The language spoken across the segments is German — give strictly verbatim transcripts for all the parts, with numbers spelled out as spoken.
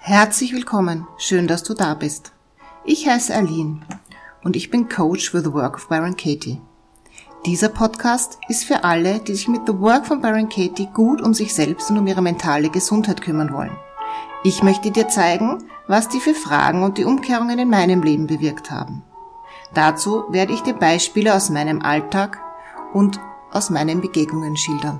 Herzlich willkommen, schön, dass du da bist. Ich heiße Aline und ich bin Coach für The Work of Byron Katie. Dieser Podcast ist für alle, die sich mit The Work von Byron Katie gut um sich selbst und um ihre mentale Gesundheit kümmern wollen. Ich möchte dir zeigen, was die vier Fragen und die Umkehrungen in meinem Leben bewirkt haben. Dazu werde ich dir Beispiele aus meinem Alltag und aus meinen Begegnungen schildern.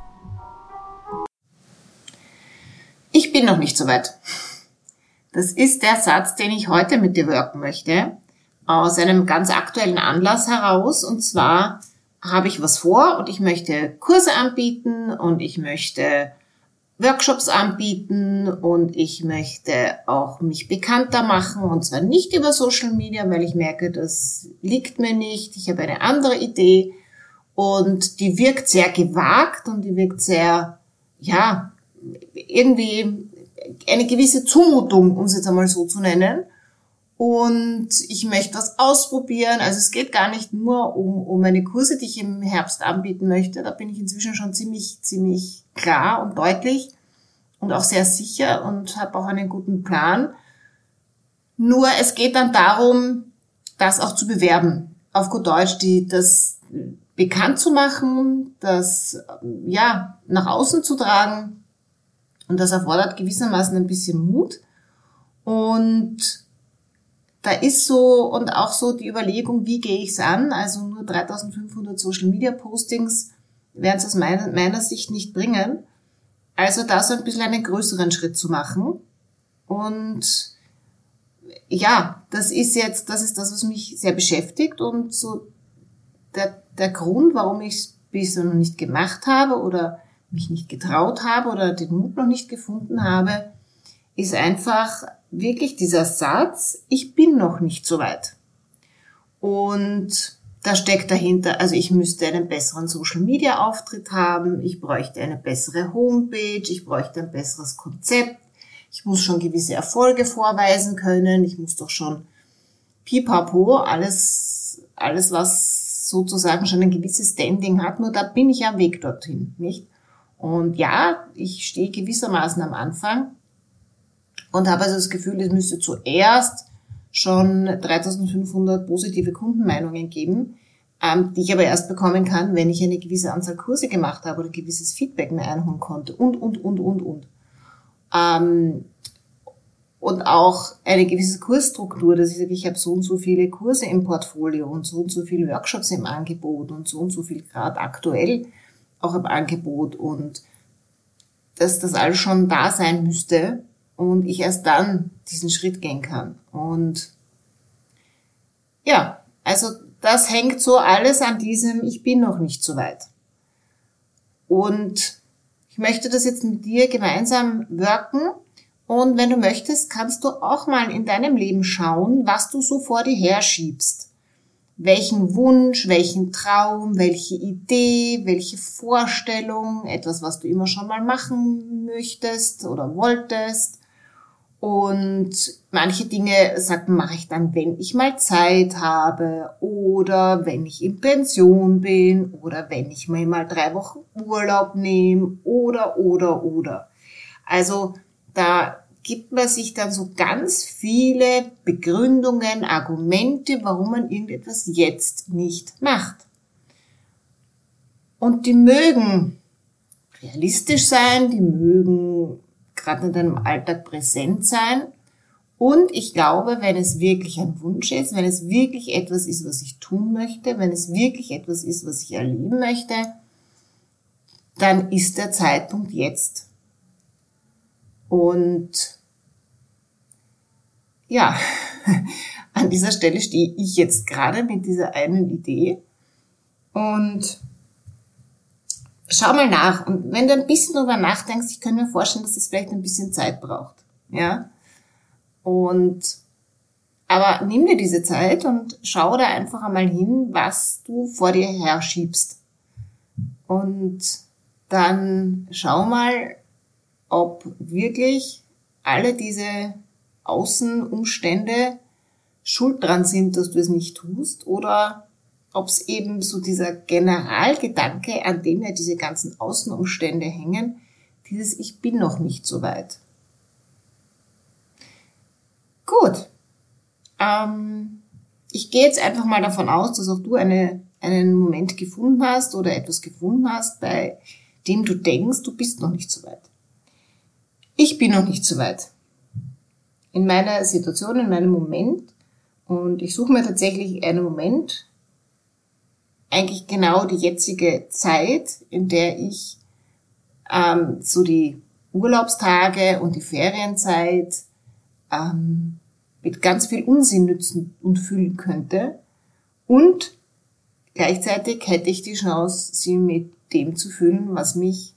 Ich bin noch nicht so weit. Das ist der Satz, den ich heute mit dir worken möchte, aus einem ganz aktuellen Anlass heraus. Und zwar habe ich was vor und ich möchte Kurse anbieten und ich möchte Workshops anbieten und ich möchte auch mich bekannter machen, und zwar nicht über Social Media, weil ich merke, das liegt mir nicht. Ich habe eine andere Idee und die wirkt sehr gewagt und die wirkt sehr, ja, irgendwie eine gewisse Zumutung, um es jetzt einmal so zu nennen. Und ich möchte was ausprobieren. Also es geht gar nicht nur um, um meine Kurse, die ich im Herbst anbieten möchte. Da bin ich inzwischen schon ziemlich, ziemlich klar und deutlich und auch sehr sicher und habe auch einen guten Plan. Nur es geht dann darum, das auch zu bewerben. Auf gut Deutsch, die, das bekannt zu machen, das, ja, nach außen zu tragen. Und das erfordert gewissermaßen ein bisschen Mut. Und da ist so, und auch so die Überlegung, wie gehe ich es an? Also nur dreitausendfünfhundert Social Media Postings werden es aus meiner, meiner Sicht nicht bringen. Also da so ein bisschen einen größeren Schritt zu machen. Und ja, das ist jetzt, das ist das, was mich sehr beschäftigt. Und so der, der Grund, warum ich es bisher noch nicht gemacht habe oder mich nicht getraut habe oder den Mut noch nicht gefunden habe, ist einfach wirklich dieser Satz, ich bin noch nicht so weit. Und da steckt dahinter, also ich müsste einen besseren Social-Media-Auftritt haben, ich bräuchte eine bessere Homepage, ich bräuchte ein besseres Konzept, ich muss schon gewisse Erfolge vorweisen können, ich muss doch schon pipapo, alles, alles was sozusagen schon ein gewisses Standing hat, nur da bin ich ja am Weg dorthin, nicht? Und ja, ich stehe gewissermaßen am Anfang und habe also das Gefühl, es müsste zuerst schon dreitausendfünfhundert positive Kundenmeinungen geben, ähm, die ich aber erst bekommen kann, wenn ich eine gewisse Anzahl Kurse gemacht habe oder gewisses Feedback mir einholen konnte und, und, und, und, und. Ähm, und auch eine gewisse Kursstruktur, dass ich sage, ich habe so und so viele Kurse im Portfolio und so und so viele Workshops im Angebot und so und so viel gerade aktuell auch im Angebot, und dass das alles schon da sein müsste und ich erst dann diesen Schritt gehen kann. Und ja, also das hängt so alles an diesem, ich bin noch nicht so weit. Und ich möchte das jetzt mit dir gemeinsam worken, und wenn du möchtest, kannst du auch mal in deinem Leben schauen, was du so vor dir herschiebst. Welchen Wunsch, welchen Traum, welche Idee, welche Vorstellung, etwas, was du immer schon mal machen möchtest oder wolltest. Und manche Dinge, sagt man, mache ich dann, wenn ich mal Zeit habe oder wenn ich in Pension bin oder wenn ich mir mal drei Wochen Urlaub nehme oder, oder, oder. Also da gibt man sich dann so ganz viele Begründungen, Argumente, warum man irgendetwas jetzt nicht macht. Und die mögen realistisch sein, die mögen gerade in deinem Alltag präsent sein. Und ich glaube, wenn es wirklich ein Wunsch ist, wenn es wirklich etwas ist, was ich tun möchte, wenn es wirklich etwas ist, was ich erleben möchte, dann ist der Zeitpunkt jetzt. Und ja, an dieser Stelle stehe ich jetzt gerade mit dieser einen Idee und schau mal nach. Und wenn du ein bisschen drüber nachdenkst, ich kann mir vorstellen, dass das vielleicht ein bisschen Zeit braucht, ja. Und, aber nimm dir diese Zeit und schau da einfach einmal hin, was du vor dir herschiebst. Und dann schau mal, ob wirklich alle diese Außenumstände schuld dran sind, dass du es nicht tust, oder ob es eben so dieser Generalgedanke, an dem ja diese ganzen Außenumstände hängen, dieses Ich bin noch nicht so weit. Gut. Ähm, ich gehe jetzt einfach mal davon aus, dass auch du eine, einen Moment gefunden hast oder etwas gefunden hast, bei dem du denkst, du bist noch nicht so weit. Ich bin noch nicht so weit. In meiner Situation, in meinem Moment. Und ich suche mir tatsächlich einen Moment, eigentlich genau die jetzige Zeit, in der ich ähm, so die Urlaubstage und die Ferienzeit ähm, mit ganz viel Unsinn nützen und füllen könnte. Und gleichzeitig hätte ich die Chance, sie mit dem zu füllen, was mich,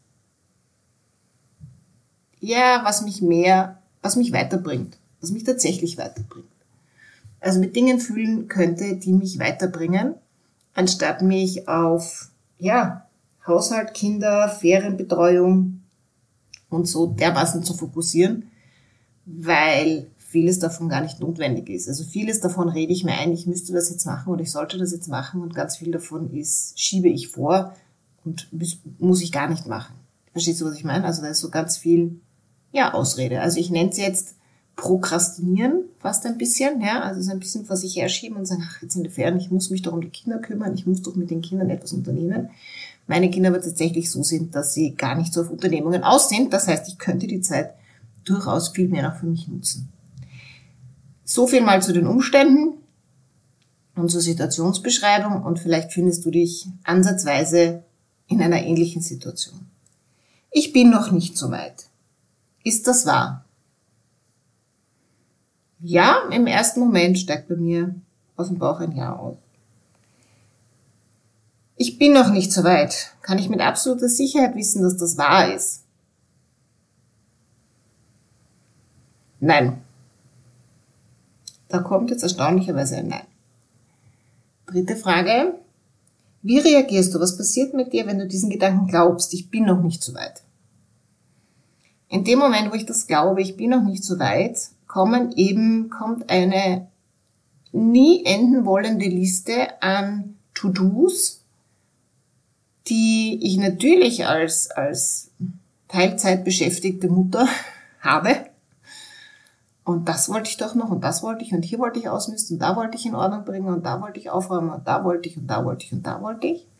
ja, was mich mehr, was mich weiterbringt, was mich tatsächlich weiterbringt. Also mit Dingen füllen könnte, die mich weiterbringen, anstatt mich auf, ja, Haushalt, Kinder, Ferienbetreuung und so dermaßen zu fokussieren, weil vieles davon gar nicht notwendig ist. Also vieles davon rede ich mir ein, ich müsste das jetzt machen oder ich sollte das jetzt machen und ganz viel davon ist, schiebe ich vor und muss ich gar nicht machen. Verstehst du, was ich meine? Also da ist so ganz viel, ja, Ausrede. Also ich nenne es jetzt Prokrastinieren fast ein bisschen, ja, also so ein bisschen vor sich herschieben und sagen, ach, jetzt sind die Ferien, ich muss mich doch um die Kinder kümmern, ich muss doch mit den Kindern etwas unternehmen. Meine Kinder aber tatsächlich so sind, dass sie gar nicht so auf Unternehmungen aus sind. Das heißt, ich könnte die Zeit durchaus viel mehr noch für mich nutzen. So viel mal zu den Umständen und zur Situationsbeschreibung und vielleicht findest du dich ansatzweise in einer ähnlichen Situation. Ich bin noch nicht so weit. Ist das wahr? Ja, im ersten Moment steigt bei mir aus dem Bauch ein Ja aus. Ich bin noch nicht so weit. Kann ich mit absoluter Sicherheit wissen, dass das wahr ist? Nein. Da kommt jetzt erstaunlicherweise ein Nein. Dritte Frage. Wie reagierst du? Was passiert mit dir, wenn du diesen Gedanken glaubst, ich bin noch nicht so weit? In dem Moment, wo ich das glaube, ich bin noch nicht so weit, kommen eben, kommt eine nie enden wollende Liste an To-Dos, die ich natürlich als, als Teilzeitbeschäftigte Mutter habe. Und das wollte ich doch noch und das wollte ich und hier wollte ich ausmisten und da wollte ich in Ordnung bringen und da wollte ich aufräumen und da wollte ich und da wollte ich und da wollte ich.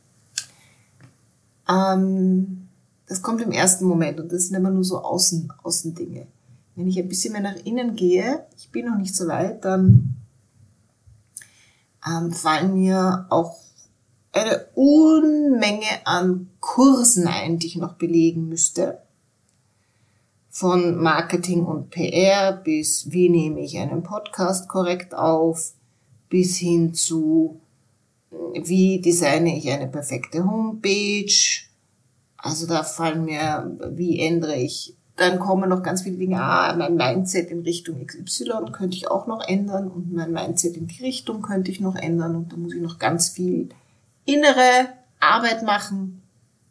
Ähm, das kommt im ersten Moment und das sind immer nur so Außen, Außendinge. Wenn ich ein bisschen mehr nach innen gehe, ich bin noch nicht so weit, dann ähm, fallen mir auch eine Unmenge an Kursen ein, die ich noch belegen müsste. Von Marketing und P R bis wie nehme ich einen Podcast korrekt auf, bis hin zu wie designe ich eine perfekte Homepage. Also da fallen mir, wie ändere ich, dann kommen noch ganz viele Dinge, ah, mein Mindset in Richtung X Y könnte ich auch noch ändern und mein Mindset in die Richtung könnte ich noch ändern und da muss ich noch ganz viel innere Arbeit machen.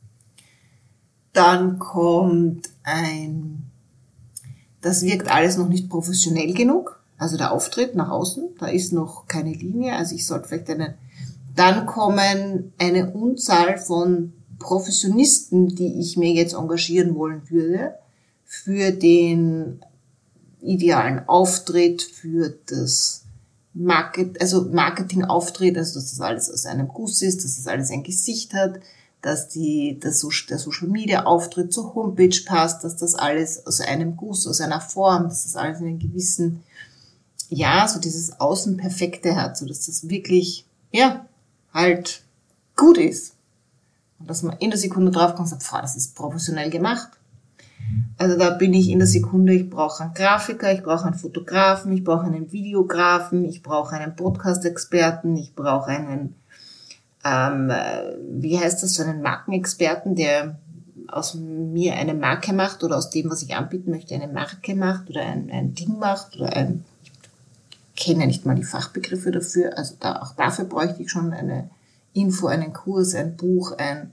Dann kommt ein, das wirkt alles noch nicht professionell genug, also der Auftritt nach außen, da ist noch keine Linie, also ich sollte vielleicht eine, dann kommen eine Unzahl von Professionisten, die ich mir jetzt engagieren wollen würde, für den idealen Auftritt, für das Market, also Marketing-Auftritt, also dass das alles aus einem Guss ist, dass das alles ein Gesicht hat, dass die, das, der Social-Media-Auftritt zur Homepage passt, dass das alles aus einem Guss, aus einer Form, dass das alles in einem gewissen, ja, so dieses Außenperfekte hat, so dass das wirklich, ja, halt gut ist. Und dass man in der Sekunde draufkommt und sagt, pf, das ist professionell gemacht. Also da bin ich in der Sekunde, ich brauche einen Grafiker, ich brauche einen Fotografen, ich brauche einen Videografen, ich brauche einen Podcast-Experten, ich brauche einen, ähm, wie heißt das, so einen Markenexperten, der aus mir eine Marke macht oder aus dem, was ich anbieten möchte, eine Marke macht oder ein, ein Ding macht oder ein, ich kenne nicht mal die Fachbegriffe dafür, also da, auch dafür bräuchte ich schon eine Info, einen Kurs, ein Buch, ein,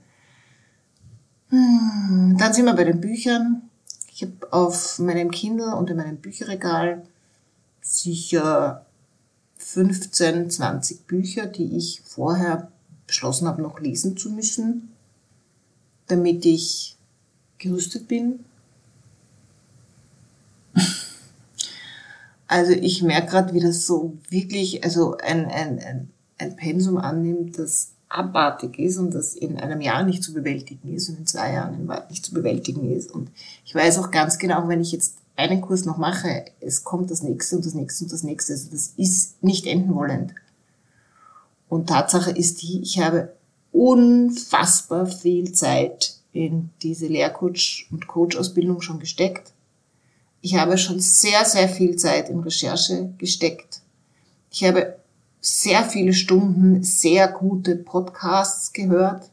hm, dann sind wir bei den Büchern. Ich habe auf meinem Kindle und in meinem Bücherregal sicher fünfzehn, zwanzig Bücher, die ich vorher beschlossen habe, noch lesen zu müssen, damit ich gerüstet bin. Also ich merke gerade, wie das so wirklich, also ein, ein, ein, ein Pensum annimmt, das abartig ist und das in einem Jahr nicht zu bewältigen ist und in zwei Jahren nicht zu bewältigen ist. Und ich weiß auch ganz genau, wenn ich jetzt einen Kurs noch mache, es kommt das nächste und das nächste und das nächste. Also das ist nicht enden wollend. Und Tatsache ist die, ich habe unfassbar viel Zeit in diese Lehrcoach- und Coach-Ausbildung schon gesteckt. Ich habe schon sehr, sehr viel Zeit in Recherche gesteckt. Ich habe sehr viele Stunden sehr gute Podcasts gehört.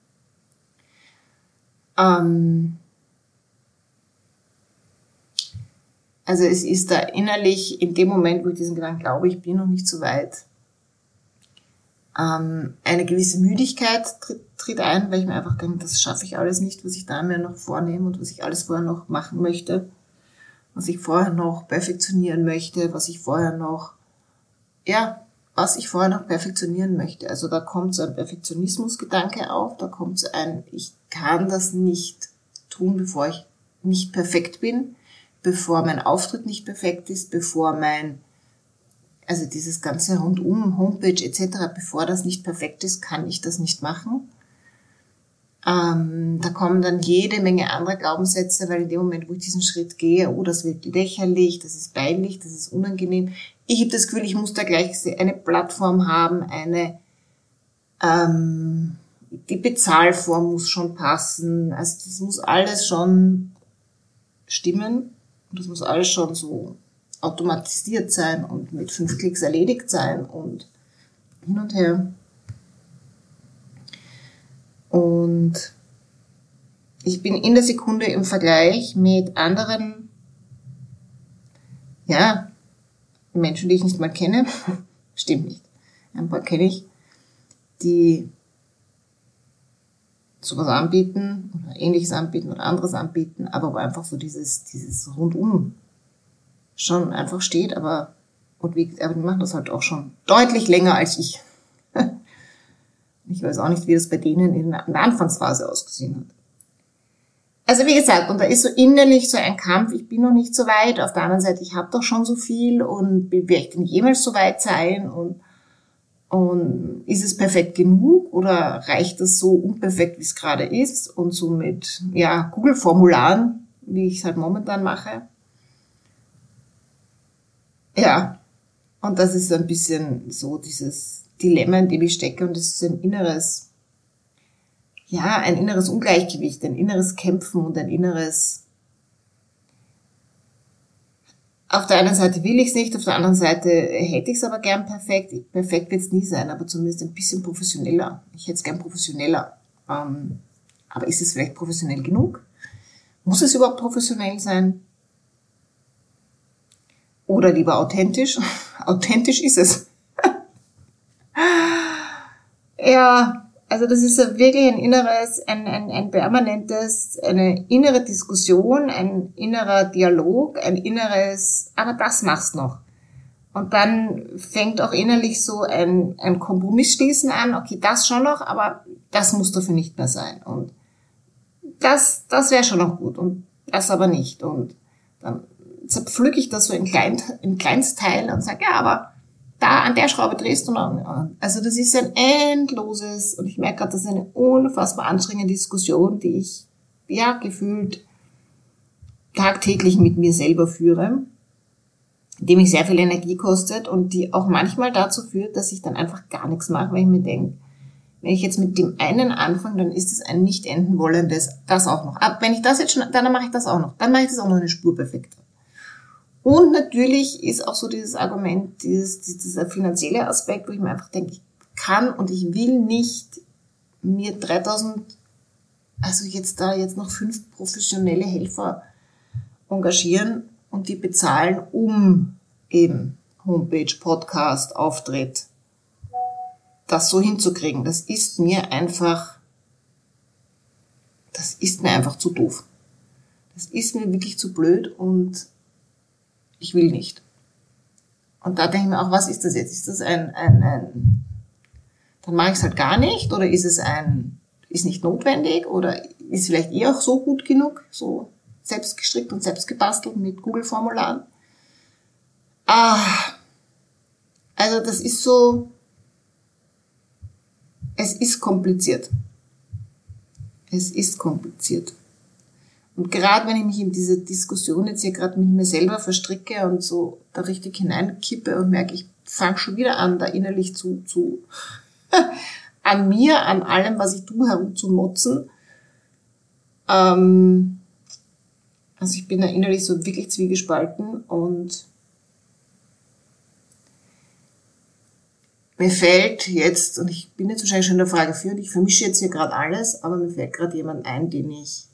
Ähm also es ist da innerlich, in dem Moment, wo ich diesen Gedanken glaube, ich bin noch nicht so weit, ähm, eine gewisse Müdigkeit tritt, tritt ein, weil ich mir einfach denke, das schaffe ich alles nicht, was ich da mir noch vornehme und was ich alles vorher noch machen möchte, was ich vorher noch perfektionieren möchte, was ich vorher noch, ja, was ich vorher noch perfektionieren möchte. Also da kommt so ein Perfektionismusgedanke auf, da kommt so ein, ich kann das nicht tun, bevor ich nicht perfekt bin, bevor mein Auftritt nicht perfekt ist, bevor mein, also dieses ganze rundum, Homepage et cetera, bevor das nicht perfekt ist, kann ich das nicht machen. Ähm, da kommen dann jede Menge andere Glaubenssätze, weil in dem Moment, wo ich diesen Schritt gehe, oh, das wird lächerlich, das ist peinlich, das ist unangenehm. Ich habe das Gefühl, ich muss da gleich eine Plattform haben, eine, ähm, die Bezahlform muss schon passen, also das muss alles schon stimmen und das muss alles schon so automatisiert sein und mit fünf Klicks erledigt sein und hin und her. Und ich bin in der Sekunde im Vergleich mit anderen, ja, Menschen, die ich nicht mal kenne, stimmt nicht, ein paar kenne ich, die sowas anbieten oder Ähnliches anbieten oder anderes anbieten, aber wo einfach so dieses, dieses Rundum schon einfach steht, aber, und wie, aber die machen das halt auch schon deutlich länger als ich. Ich weiß auch nicht, wie das bei denen in der Anfangsphase ausgesehen hat. Also wie gesagt, und da ist so innerlich so ein Kampf, ich bin noch nicht so weit, auf der anderen Seite, ich habe doch schon so viel und werde ich denn jemals so weit sein und, und ist es perfekt genug oder reicht das so unperfekt, wie es gerade ist und so mit, ja, Google-Formularen, wie ich es halt momentan mache. Ja, und das ist ein bisschen so dieses Dilemma, in dem ich stecke und das ist ein inneres, ja, ein inneres Ungleichgewicht, ein inneres Kämpfen und ein inneres, auf der einen Seite will ich es nicht, auf der anderen Seite hätte ich es aber gern perfekt. Perfekt wird es nie sein, aber zumindest ein bisschen professioneller. Ich hätte es gern professioneller. Ähm, aber ist es vielleicht professionell genug? Muss es überhaupt professionell sein? Oder lieber authentisch? Authentisch ist es. Ja, also das ist wirklich ein inneres, ein, ein, ein permanentes, eine innere Diskussion, ein innerer Dialog, ein inneres, aber das machst noch. Und dann fängt auch innerlich so ein, ein Kompromissschließen an, okay, das schon noch, aber das muss dafür nicht mehr sein. Und das, das wäre schon noch gut und das aber nicht. Und dann zerpflücke ich das so in, Klein, in Kleinstteil und sage, ja, aber da an der Schraube drehst du noch. Also das ist ein endloses, und ich merke gerade, das ist eine unfassbar anstrengende Diskussion, die ich, ja, gefühlt tagtäglich mit mir selber führe, die mich sehr viel Energie kostet und die auch manchmal dazu führt, dass ich dann einfach gar nichts mache, weil ich mir denke, wenn ich jetzt mit dem einen anfange, dann ist es ein nicht enden wollendes, das auch noch. Aber wenn ich das jetzt schon, dann mache ich das auch noch. Dann mache ich das auch noch eine Spur perfekter. Und natürlich ist auch so dieses Argument, dieses, dieser finanzielle Aspekt, wo ich mir einfach denke, ich kann und ich will nicht mir dreitausend, also jetzt da jetzt noch fünf professionelle Helfer engagieren und die bezahlen, um eben Homepage, Podcast, Auftritt, das so hinzukriegen. Das ist mir einfach, das ist mir einfach zu doof. Das ist mir wirklich zu blöd und ich will nicht. Und da denke ich mir auch, was ist das jetzt? Ist das ein, ein, ein dann mache ich es halt gar nicht, oder ist es ein, ist nicht notwendig, oder ist vielleicht eh auch so gut genug, so selbst gestrickt und selbst gebastelt mit Google-Formularen? Ah, also das ist so, es ist kompliziert. Es ist kompliziert. Und gerade wenn ich mich in diese Diskussion jetzt hier gerade mit mir selber verstricke und so da richtig hineinkippe und merke, ich fange schon wieder an, da innerlich zu, zu an mir, an allem, was ich tue, herumzumotzen. Ähm, also ich bin da innerlich so wirklich zwiegespalten und mir fällt jetzt, und ich bin jetzt wahrscheinlich schon in der Frage vier und ich vermische jetzt hier gerade alles, aber mir fällt gerade jemand ein, den ich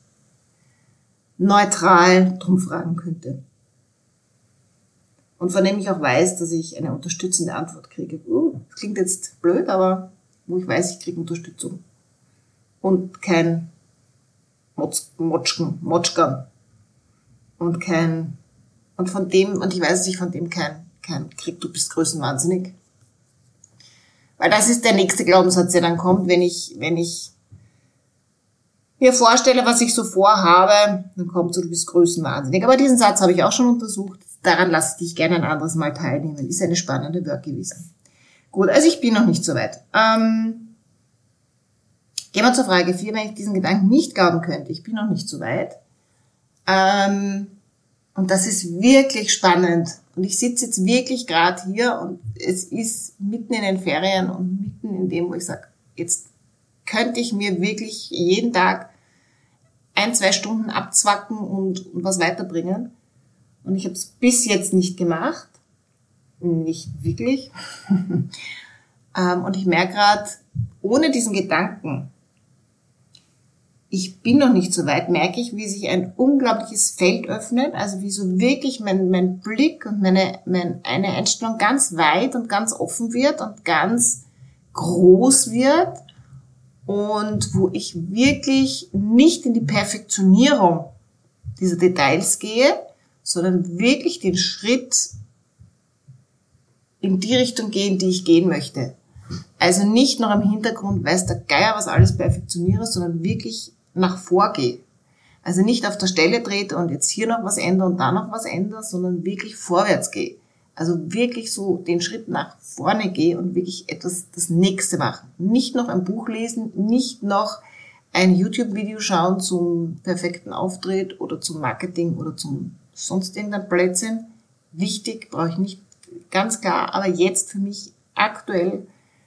neutral drum fragen könnte. Und von dem ich auch weiß, dass ich eine unterstützende Antwort kriege. Uh, das klingt jetzt blöd, aber wo ich weiß, ich kriege Unterstützung. Und kein Motz, Motschken, Motschkan. Und kein, und von dem, und ich weiß, dass ich von dem kein, kein krieg, du bist größenwahnsinnig. Weil das ist der nächste Glaubenssatz, der dann kommt, wenn ich, wenn ich mir vorstelle, was ich so vorhabe, dann kommt so, du bist größenwahnsinnig. Aber diesen Satz habe ich auch schon untersucht. Daran lasse ich dich gerne ein anderes Mal teilnehmen. Ist eine spannende Work gewesen. Gut, also ich bin noch nicht so weit. Ähm, gehen wir zur Frage vier, wenn ich diesen Gedanken nicht glauben könnte. Ich bin noch nicht so weit. Ähm, und das ist wirklich spannend. Und ich sitze jetzt wirklich gerade hier und es ist mitten in den Ferien und mitten in dem, wo ich sage, jetzt könnte ich mir wirklich jeden Tag ein, zwei Stunden abzwacken und, und was weiterbringen. Und ich habe es bis jetzt nicht gemacht. Nicht wirklich. Und ich merke gerade, ohne diesen Gedanken, ich bin noch nicht so weit, merke ich, wie sich ein unglaubliches Feld öffnet, also wie so wirklich mein, mein Blick und meine, meine eine Einstellung ganz weit und ganz offen wird und ganz groß wird und wo ich wirklich nicht in die Perfektionierung dieser Details gehe, sondern wirklich den Schritt in die Richtung gehen, die ich gehen möchte. Also nicht noch im Hintergrund, weiß der Geier, was alles perfektioniere, sondern wirklich nach vorgehe. Also nicht auf der Stelle trete und jetzt hier noch was ändere und da noch was ändere, sondern wirklich vorwärts gehe. Also wirklich so den Schritt nach vorne gehe und wirklich etwas das Nächste machen. Nicht noch ein Buch lesen, nicht noch ein YouTube-Video schauen zum perfekten Auftritt oder zum Marketing oder zum sonst irgendein Blödsinn. Wichtig, brauche ich nicht, ganz klar, aber jetzt für mich aktuell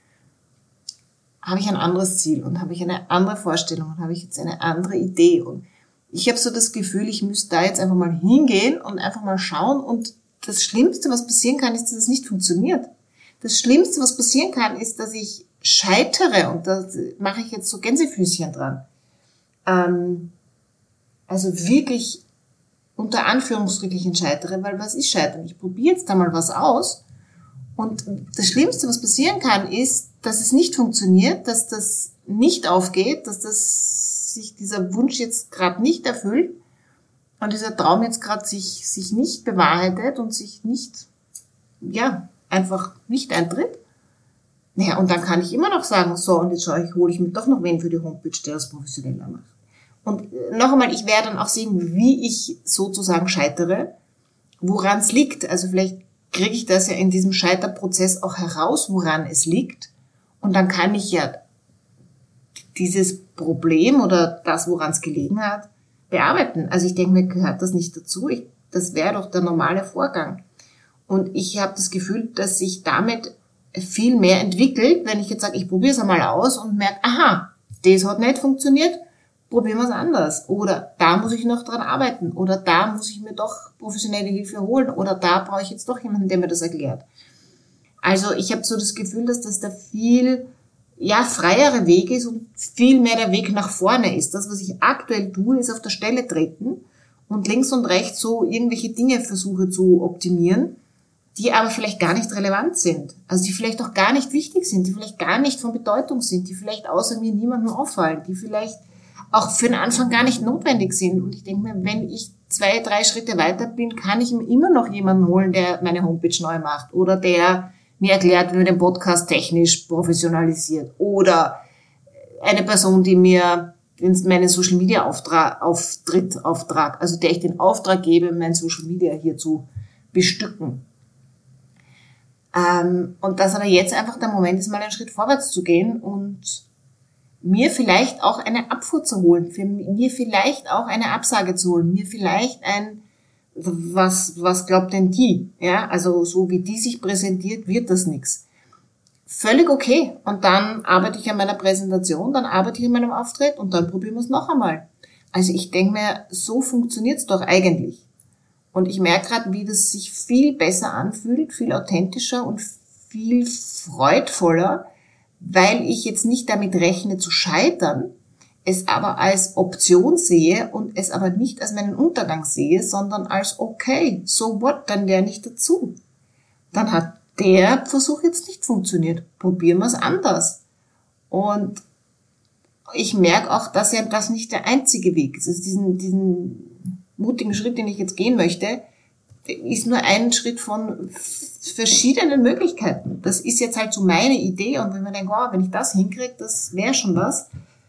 habe ich ein anderes Ziel und habe ich eine andere Vorstellung und habe ich jetzt eine andere Idee und ich habe so das Gefühl, ich müsste da jetzt einfach mal hingehen und einfach mal schauen und das Schlimmste, was passieren kann, ist, dass es nicht funktioniert. Das Schlimmste, was passieren kann, ist, dass ich scheitere und da mache ich jetzt so Gänsefüßchen dran. Ähm, also wirklich unter Anführungsstrichen scheitere, weil was ist scheitern? Ich probiere jetzt da mal was aus und das Schlimmste, was passieren kann, ist, dass es nicht funktioniert, dass das nicht aufgeht, dass das sich dieser Wunsch jetzt gerade nicht erfüllt und dieser Traum jetzt gerade sich sich nicht bewahrheitet und sich nicht, ja, einfach nicht eintritt. Naja, und dann kann ich immer noch sagen, so, und jetzt schaue ich, hole ich mir doch noch wen für die Homepage, der das professioneller macht. Und noch einmal, ich werde dann auch sehen, wie ich sozusagen scheitere, woran es liegt. Also vielleicht kriege ich das ja in diesem Scheiterprozess auch heraus, woran es liegt. Und dann kann ich ja dieses Problem oder das, woran es gelegen hat, bearbeiten. Also ich denke, mir gehört das nicht dazu. Ich, das wäre doch der normale Vorgang. Und ich habe das Gefühl, dass sich damit viel mehr entwickelt, wenn ich jetzt sage, ich probiere es einmal aus und merke, aha, das hat nicht funktioniert, probieren wir es anders. Oder da muss ich noch dran arbeiten. Oder da muss ich mir doch professionelle Hilfe holen. Oder da brauche ich jetzt doch jemanden, der mir das erklärt. Also ich habe so das Gefühl, dass das da viel ja freiere Weg ist und viel mehr der Weg nach vorne ist. Das, was ich aktuell tue, ist auf der Stelle treten und links und rechts so irgendwelche Dinge versuche zu optimieren, die aber vielleicht gar nicht relevant sind. Also die vielleicht auch gar nicht wichtig sind, die vielleicht gar nicht von Bedeutung sind, die vielleicht außer mir niemandem auffallen, die vielleicht auch für den Anfang gar nicht notwendig sind. Und ich denke mir, wenn ich zwei, drei Schritte weiter bin, kann ich mir immer noch jemanden holen, der meine Homepage neu macht oder der mir erklärt, wie man den Podcast technisch professionalisiert oder eine Person, die mir meinen Social Media Auftrag, Auftritt, Auftrag, also der ich den Auftrag gebe, mein Social Media hier zu bestücken. Ähm, und dass aber jetzt einfach der Moment ist, mal einen Schritt vorwärts zu gehen und mir vielleicht auch eine Abfuhr zu holen, für mir vielleicht auch eine Absage zu holen, mir vielleicht ein, was, was glaubt denn die? Ja, also so wie die sich präsentiert, wird das nichts. Völlig okay. Und dann arbeite ich an meiner Präsentation, dann arbeite ich an meinem Auftritt und dann probieren wir es noch einmal. Also ich denke mir, so funktioniert's doch eigentlich. Und ich merke gerade, wie das sich viel besser anfühlt, viel authentischer und viel freudvoller, weil ich jetzt nicht damit rechne zu scheitern, es aber als Option sehe und es aber nicht als meinen Untergang sehe, sondern als okay, so what, dann lerne ich dazu. Dann hat der Versuch jetzt nicht funktioniert. Probieren wir es anders. Und ich merke auch, dass ja das nicht der einzige Weg ist. Also diesen, diesen mutigen Schritt, den ich jetzt gehen möchte, ist nur ein Schritt von verschiedenen Möglichkeiten. Das ist jetzt halt so meine Idee und wenn man denkt, wow, wenn ich das hinkriege, das wäre schon was.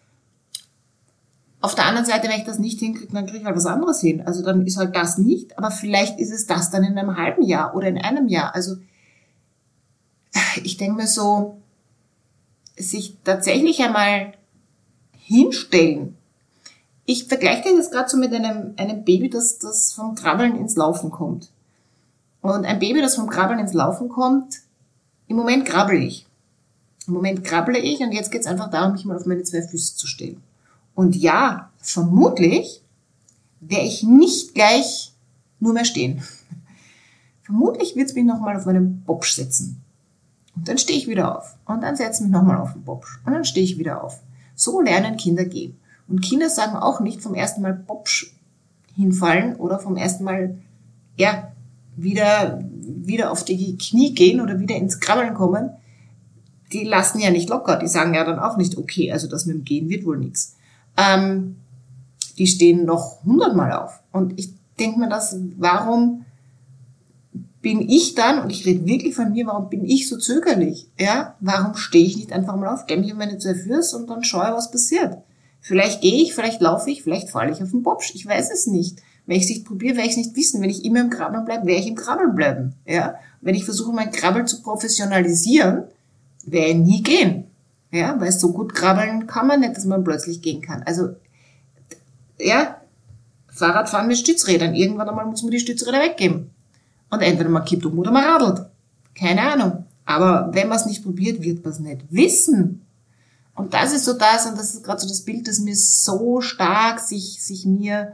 Auf der anderen Seite, wenn ich das nicht hinkriege, dann kriege ich halt was anderes hin. Also dann ist halt das nicht, aber vielleicht ist es das dann in einem halben Jahr oder in einem Jahr. Also ich denke mir so, sich tatsächlich einmal hinstellen. Ich vergleiche das gerade so mit einem, einem Baby, das, das vom Krabbeln ins Laufen kommt. Und ein Baby, das vom Krabbeln ins Laufen kommt, im Moment krabbel ich. Im Moment krabble ich und jetzt geht es einfach darum, mich mal auf meine zwei Füße zu stellen. Und ja, vermutlich werde ich nicht gleich nur mehr stehen. Vermutlich wird es mich nochmal auf meinen Bobsch setzen. Und dann stehe ich wieder auf. Und dann setze ich mich nochmal auf den Bobsch. Und dann stehe ich wieder auf. So lernen Kinder gehen. Und Kinder sagen auch nicht vom ersten Mal Bobsch hinfallen oder vom ersten Mal, ja, wieder, wieder auf die Knie gehen oder wieder ins Krabbeln kommen. Die lassen ja nicht locker. Die sagen ja dann auch nicht, okay, also das mit dem Gehen wird wohl nichts. Ähm, die stehen noch hundertmal auf. Und ich denke mir das, warum bin ich dann, und ich rede wirklich von mir, warum bin ich so zögerlich? Ja, warum stehe ich nicht einfach mal auf, gehe mich um meine zwei Füße und dann schaue, was passiert? Vielleicht gehe ich, vielleicht laufe ich, vielleicht falle ich auf den Bobsch. Ich weiß es nicht. Wenn ich es nicht probiere, werde ich es nicht wissen. Wenn ich immer im Krabbeln bleibe, werde ich im Krabbeln bleiben. Ja? Wenn ich versuche, mein Krabbeln zu professionalisieren, werde ich nie gehen. Ja? Weil so gut krabbeln kann man nicht, dass man plötzlich gehen kann. Also, ja, Fahrradfahren mit Stützrädern. Irgendwann einmal muss man die Stützräder weggeben. Und entweder man kippt um oder man radelt. Keine Ahnung. Aber wenn man es nicht probiert, wird man es nicht wissen. Und das ist so das, und das ist gerade so das Bild, das mir so stark sich, sich mir,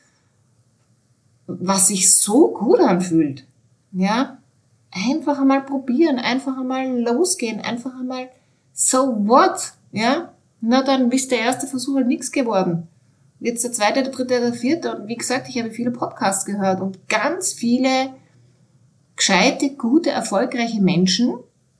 was sich so gut anfühlt. Ja? Einfach einmal probieren, einfach einmal losgehen, einfach einmal, so what? Ja? Na, dann ist der erste Versuch halt nichts geworden. Jetzt der zweite, der dritte, der vierte. Und wie gesagt, ich habe viele Podcasts gehört und ganz viele gescheite, gute, erfolgreiche Menschen,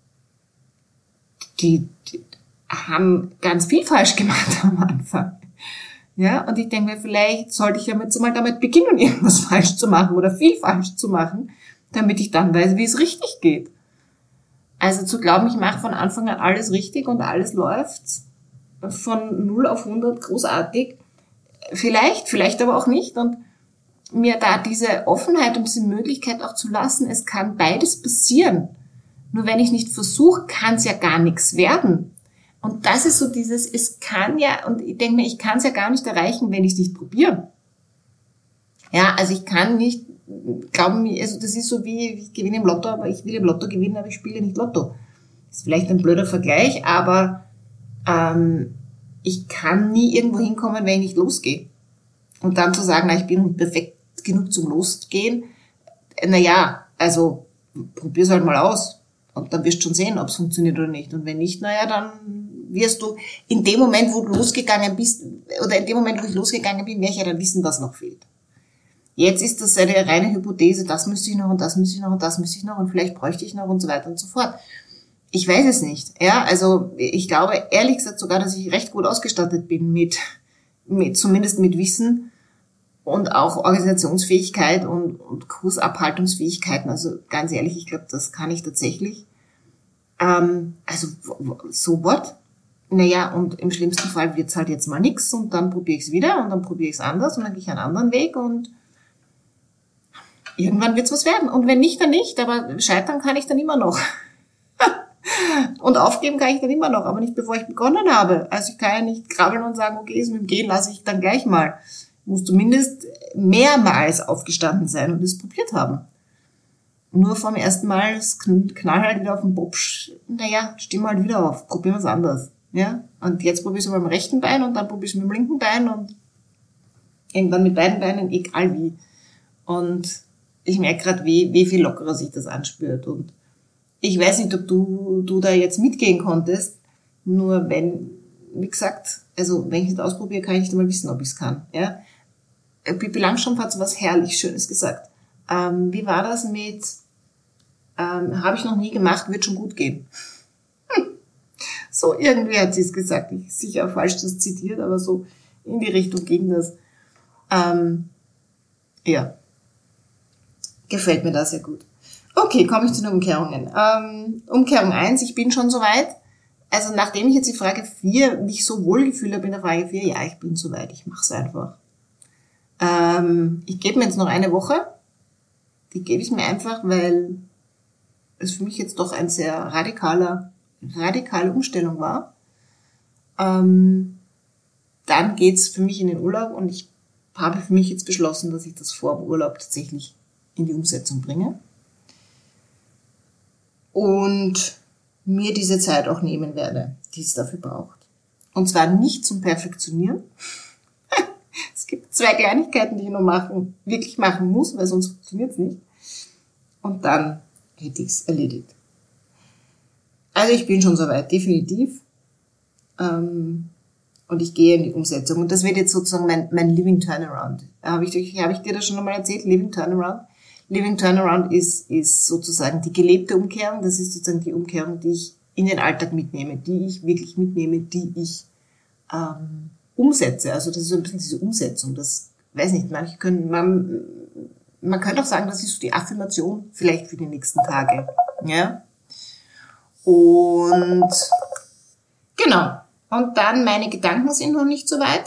die, die haben ganz viel falsch gemacht am Anfang. Ja, und ich denke mir, vielleicht sollte ich ja jetzt mal damit beginnen, irgendwas falsch zu machen oder viel falsch zu machen, damit ich dann weiß, wie es richtig geht. Also zu glauben, ich mache von Anfang an alles richtig und alles läuft von null auf hundert großartig, vielleicht, vielleicht aber auch nicht. Und mir da diese Offenheit und diese Möglichkeit auch zu lassen, es kann beides passieren. Nur wenn ich nicht versuche, kann es ja gar nichts werden. Und das ist so dieses, es kann ja, und ich denke mir, ich kann es ja gar nicht erreichen, wenn ich es nicht probiere. Ja, also ich kann nicht, glauben mir, also das ist so wie, ich gewinne im Lotto, aber ich will im Lotto gewinnen, aber ich spiele nicht Lotto. Das ist vielleicht ein blöder Vergleich, aber ähm, ich kann nie irgendwo hinkommen, wenn ich nicht losgehe. Und dann zu sagen, na, ich bin nicht perfekt genug zum Losgehen, naja, also probier's halt mal aus. Und dann wirst du schon sehen, ob es funktioniert oder nicht. Und wenn nicht, naja, dann wirst du in dem Moment, wo du losgegangen bist, oder in dem Moment, wo ich losgegangen bin, werde ich ja dann wissen, was noch fehlt. Jetzt ist das eine reine Hypothese, das müsste ich noch und das müsste ich noch und das müsste ich noch und vielleicht bräuchte ich noch und so weiter und so fort. Ich weiß es nicht. Ja, also ich glaube ehrlich gesagt sogar, dass ich recht gut ausgestattet bin mit, mit zumindest mit Wissen und auch Organisationsfähigkeit und, und Kursabhaltungsfähigkeiten. Also ganz ehrlich, ich glaube, das kann ich tatsächlich. Ähm, also so what? Naja, und im schlimmsten Fall wird's halt jetzt mal nix und dann probiere ich es wieder und dann probiere ich es anders und dann gehe ich einen anderen Weg und irgendwann wird's was werden. Und wenn nicht, dann nicht. Aber scheitern kann ich dann immer noch. Und aufgeben kann ich dann immer noch, aber nicht bevor ich begonnen habe. Also ich kann ja nicht krabbeln und sagen, okay, das mit dem Gehen lasse ich dann gleich mal. Ich muss zumindest mehrmals aufgestanden sein und es probiert haben. Nur vom ersten Mal, das knall halt wieder auf den Bobsch. Naja, steh mal halt wieder auf, probieren wir es anders. Ja? Und jetzt probiere ich es mit dem rechten Bein und dann probiere ich es mit dem linken Bein und irgendwann mit beiden Beinen, egal wie. Und ich merke gerade, wie, wie viel lockerer sich das anspürt. Und ich weiß nicht, ob du, du da jetzt mitgehen konntest. Nur wenn, wie gesagt, also wenn ich es ausprobiere, kann ich nicht einmal wissen, ob ich es kann. Ja? Pippi Langstrumpf hat so was herrlich Schönes gesagt. Ähm, wie war das mit, ähm, habe ich noch nie gemacht, wird schon gut gehen. Hm. So irgendwie hat sie es gesagt. Ich sicher falsch das zitiert, aber so in die Richtung ging das. Ähm, ja, gefällt mir das sehr gut. Okay, komme ich zu den Umkehrungen. Ähm, Umkehrung eins, ich bin schon soweit. Also nachdem ich jetzt die Frage vier mich so wohl gefühlt habe in der Frage vier, ja, ich bin soweit, ich mache es einfach. Ähm, ich gebe mir jetzt noch eine Woche. Die gebe ich mir einfach, weil es für mich jetzt doch ein sehr radikaler, radikale Umstellung war. Ähm, dann geht's für mich in den Urlaub und ich habe für mich jetzt beschlossen, dass ich das vor dem Urlaub tatsächlich in die Umsetzung bringe. Und mir diese Zeit auch nehmen werde, die es dafür braucht. Und zwar nicht zum Perfektionieren. Es gibt zwei Kleinigkeiten, die ich noch machen, wirklich machen muss, weil sonst funktioniert es nicht. Und dann hätte ich es erledigt. Also ich bin schon soweit, definitiv. Ähm, und ich gehe in die Umsetzung. Und das wird jetzt sozusagen mein, mein Living Turnaround. Habe ich, habe ich dir das schon einmal erzählt? Living Turnaround? Living Turnaround ist, ist sozusagen die gelebte Umkehrung. Das ist sozusagen die Umkehrung, die ich in den Alltag mitnehme, die ich wirklich mitnehme, die ich ähm, umsetze. Also das ist so ein bisschen diese Umsetzung. Das, weiß nicht, manche können, man, man könnte auch sagen, das ist so die Affirmation vielleicht für die nächsten Tage. Ja. Und genau. Und dann, meine Gedanken sind noch nicht so weit.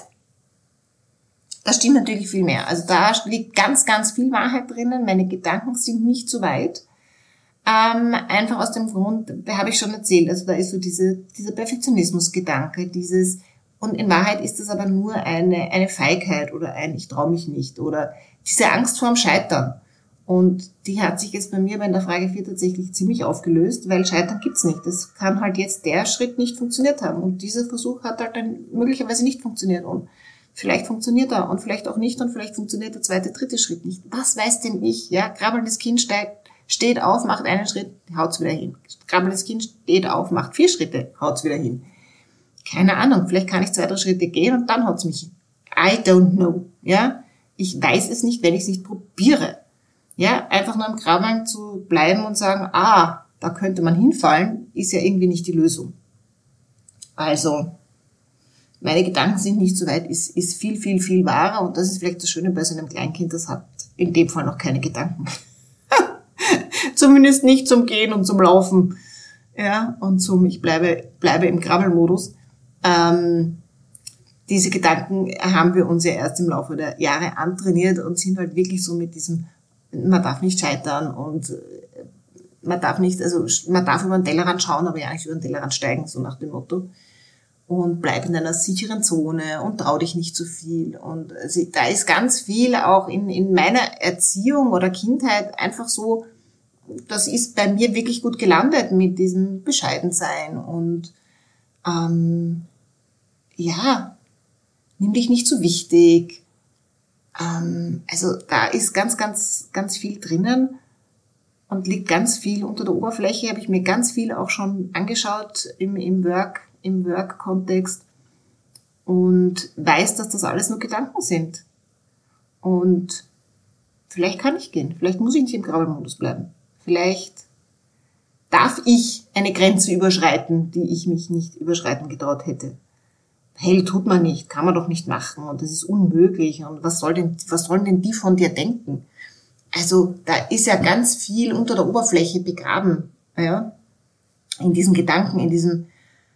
Da stimmt natürlich viel mehr. Also da liegt ganz, ganz viel Wahrheit drinnen. Meine Gedanken sind nicht so weit. Ähm, einfach aus dem Grund, da habe ich schon erzählt, also da ist so diese, dieser Perfektionismus-Gedanke, dieses, und in Wahrheit ist das aber nur eine, eine Feigheit oder ein ich traue mich nicht oder diese Angst vorm Scheitern. Und die hat sich jetzt bei mir bei der Frage vier tatsächlich ziemlich aufgelöst, weil Scheitern gibt's nicht. Das kann halt jetzt der Schritt nicht funktioniert haben. Und dieser Versuch hat halt dann möglicherweise nicht funktioniert. Und vielleicht funktioniert er und vielleicht auch nicht und vielleicht funktioniert der zweite, dritte Schritt nicht. Was weiß denn ich? Ja, krabbelndes Kind steigt, steht auf, macht einen Schritt, haut's wieder hin. Krabbelndes Kind steht auf, macht vier Schritte, haut's wieder hin. Keine Ahnung, vielleicht kann ich zwei, drei Schritte gehen und dann haut's mich hin. I don't know. Ja, ich weiß es nicht, wenn ich es nicht probiere. Ja, einfach nur im Krabbeln zu bleiben und sagen, ah, da könnte man hinfallen, ist ja irgendwie nicht die Lösung. Also, meine Gedanken sind nicht so weit, ist, ist viel, viel, viel wahrer und das ist vielleicht das Schöne bei so einem Kleinkind, das hat in dem Fall noch keine Gedanken. Zumindest nicht zum Gehen und zum Laufen. Ja, und zum, ich bleibe, bleibe im Krabbelmodus. Ähm, diese Gedanken haben wir uns ja erst im Laufe der Jahre antrainiert und sind halt wirklich so mit diesem, man darf nicht scheitern und man darf nicht, also man darf über den Tellerrand schauen, aber ja nicht über den Tellerrand steigen, so nach dem Motto. Und bleib in deiner sicheren Zone und trau dich nicht zu viel. Und also, da ist ganz viel auch in, in meiner Erziehung oder Kindheit einfach so, das ist bei mir wirklich gut gelandet mit diesem Bescheidensein und ähm, ja, nimm dich nicht so wichtig. Ähm, also da ist ganz, ganz, ganz viel drinnen und liegt ganz viel unter der Oberfläche. Habe ich mir ganz viel auch schon angeschaut im, im Work, im Work-Kontext und weiß, dass das alles nur Gedanken sind. Und vielleicht kann ich gehen, vielleicht muss ich nicht im Krabbelmodus bleiben. Vielleicht darf ich eine Grenze überschreiten, die ich mich nicht überschreiten getraut hätte. Hey, tut man nicht, kann man doch nicht machen und das ist unmöglich und was soll denn, was sollen denn die von dir denken? Also da ist ja ganz viel unter der Oberfläche begraben, ja, in diesen Gedanken, in diesem,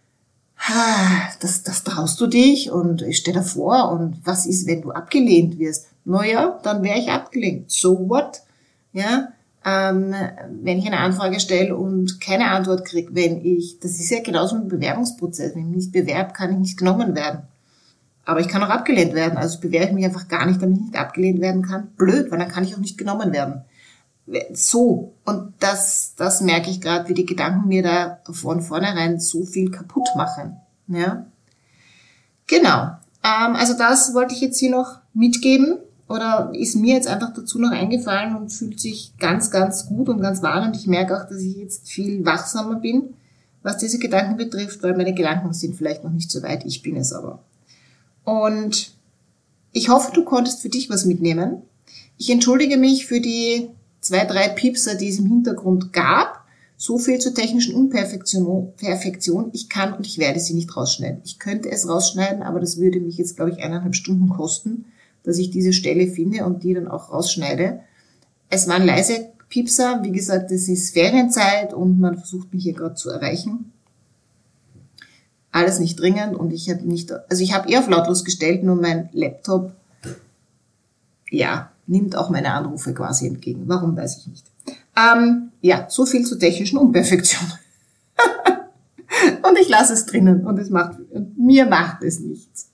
das, das traust du dich und ich stell dir vor und was ist, wenn du abgelehnt wirst? Naja, dann wäre ich abgelehnt. So what? Ja, ähm, wenn ich eine Anfrage stelle und keine Antwort kriege, wenn ich, das ist ja genauso ein Bewerbungsprozess, wenn ich mich nicht bewerbe, kann ich nicht genommen werden. Aber ich kann auch abgelehnt werden, also bewerbe ich mich einfach gar nicht, damit ich nicht abgelehnt werden kann. Blöd, weil dann kann ich auch nicht genommen werden. So, und das, das merke ich gerade, wie die Gedanken mir da von vornherein so viel kaputt machen. Ja, genau. Ähm, also das wollte ich jetzt hier noch mitgeben oder ist mir jetzt einfach dazu noch eingefallen und fühlt sich ganz, ganz gut und ganz wahr. Und ich merke auch, dass ich jetzt viel wachsamer bin, was diese Gedanken betrifft, weil meine Gedanken sind vielleicht noch nicht so weit, ich bin es aber. Und ich hoffe, du konntest für dich was mitnehmen. Ich entschuldige mich für die zwei, drei Piepser, die es im Hintergrund gab. So viel zur technischen Unperfektion. Perfektion. Ich kann und ich werde sie nicht rausschneiden. Ich könnte es rausschneiden, aber das würde mich jetzt, glaube ich, eineinhalb Stunden kosten, dass ich diese Stelle finde und die dann auch rausschneide. Es waren leise Piepser. Wie gesagt, es ist Ferienzeit und man versucht mich hier gerade zu erreichen. Alles nicht dringend und ich habe nicht, also ich habe eher auf lautlos gestellt, nur mein Laptop, ja, nimmt auch meine Anrufe quasi entgegen. Warum, weiß ich nicht. Ähm, ja, so viel zur technischen Unperfektion. Und ich lasse es drinnen und es macht, und mir macht es nichts.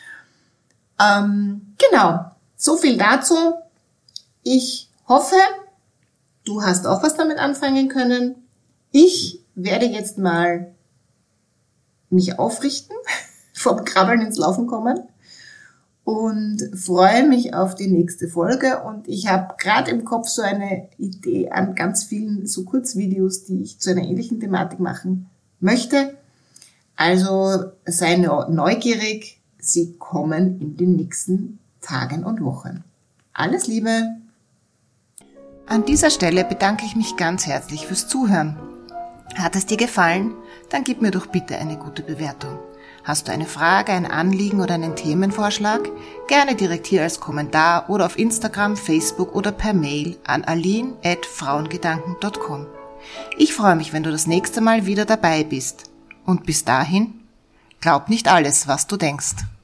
Ähm, genau, so viel dazu. Ich hoffe, du hast auch was damit anfangen können. Ich werde jetzt mal mich aufrichten, vom Krabbeln ins Laufen kommen und freue mich auf die nächste Folge. Und ich habe gerade im Kopf so eine Idee an ganz vielen so Kurzvideos, die ich zu einer ähnlichen Thematik machen möchte. Also sei neugierig, sie kommen in den nächsten Tagen und Wochen. Alles Liebe! An dieser Stelle bedanke ich mich ganz herzlich fürs Zuhören. Hat es dir gefallen? Dann gib mir doch bitte eine gute Bewertung. Hast du eine Frage, ein Anliegen oder einen Themenvorschlag? Gerne direkt hier als Kommentar oder auf Instagram, Facebook oder per Mail an aline at frauengedanken punkt com. Ich freue mich, wenn du das nächste Mal wieder dabei bist. Und bis dahin, glaub nicht alles, was du denkst.